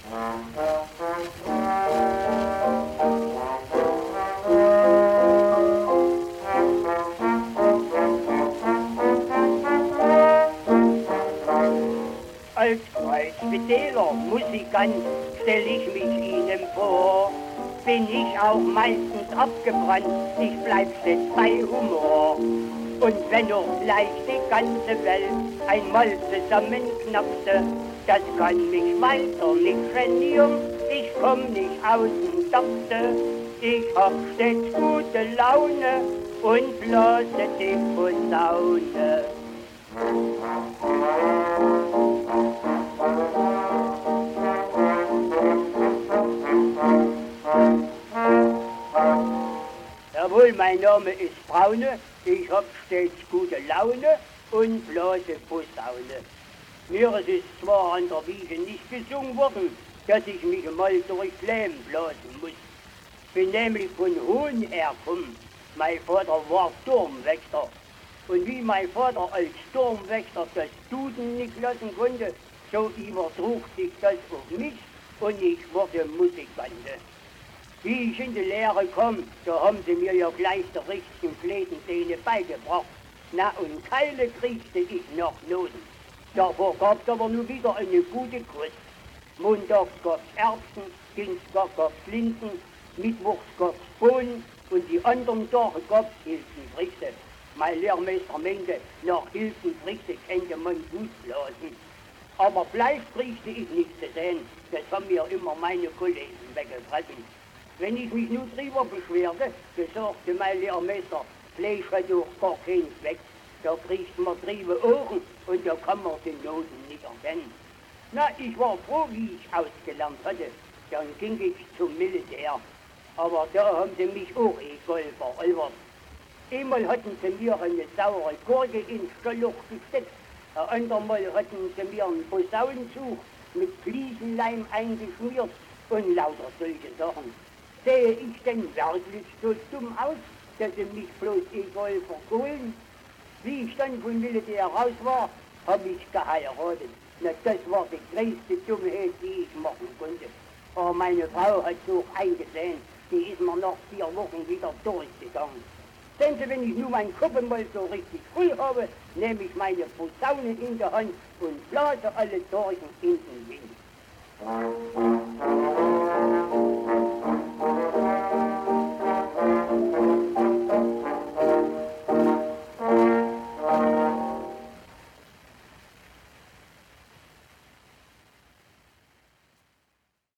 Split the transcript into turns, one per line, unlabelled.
Als Kreuzbedeler, Musikant, stell ich mich Ihnen vor. Bin ich auch meistens abgebrannt, ich bleib stets bei Humor. Und wenn noch gleich die ganze Welt einmal zusammenknappte, das kann mich weiter nicht genieren, ich komm nicht aus dem Topse. Ich hab stets gute Laune und blase die Posaune. Jawohl, mein Name ist Braune, ich hab stets gute Laune und blase Posaune. Mir ist es zwar an der Wiege nicht gesungen worden, dass ich mich mal durch Lärm blasen muss. Bin nämlich von Hohen herkommen. Mein Vater war Sturmwächter. Und wie mein Vater als Sturmwächter das Duden nicht lassen konnte, so übertrug sich das auf mich und ich wurde Musikant. Wie ich in die Lehre kam, da haben sie mir ja gleich die richtigen Flätenzähne beigebracht. Na, und Keile kriegte ich noch Noten. Davor gab's aber nur wieder eine gute Kost. Montags gab's Erbsen, Dienstag gab's Linsen, Mittwochs gab's Bohnen und die anderen Tage gab's Hilfenfrüchte. Mein Lehrmeister meinte, nach Hilfenfrüchte könnte man gut blasen. Aber Fleisch kriegte ich nicht zu sehen, das haben mir immer meine Kollegen weggefressen. Wenn ich mich nur drüber beschwerte, so sagte mein Lehrmeister, Fleisch hat doch gar keinen Zweck. Da kriegt man triebe Ohren und da kann man die Noten nicht erkennen. Na, ich war froh, wie ich ausgelernt hatte. Dann ging ich zum Militär. Aber da haben sie mich auch egal veralbert. Einmal hatten sie mir eine saure Gurke ins Stolloch gesteckt. Ein andermal hatten sie mir einen Posaunenzug mit Fliesenleim eingeschmiert und lauter solche Sachen. Sehe ich denn wirklich so dumm aus, dass sie mich bloß egal verkohlen? Wie ich dann vom Militär raus war, habe ich geheiratet. Na, das war die größte Dummheit, die ich machen konnte. Aber meine Frau hat so eingesehen, die ist mir nach 4 Wochen wieder durchgegangen. Denn wenn ich nur meinen Kopf mal so richtig voll habe, nehme ich meine Posaune in der Hand und blase alle Dorchen in den Wind.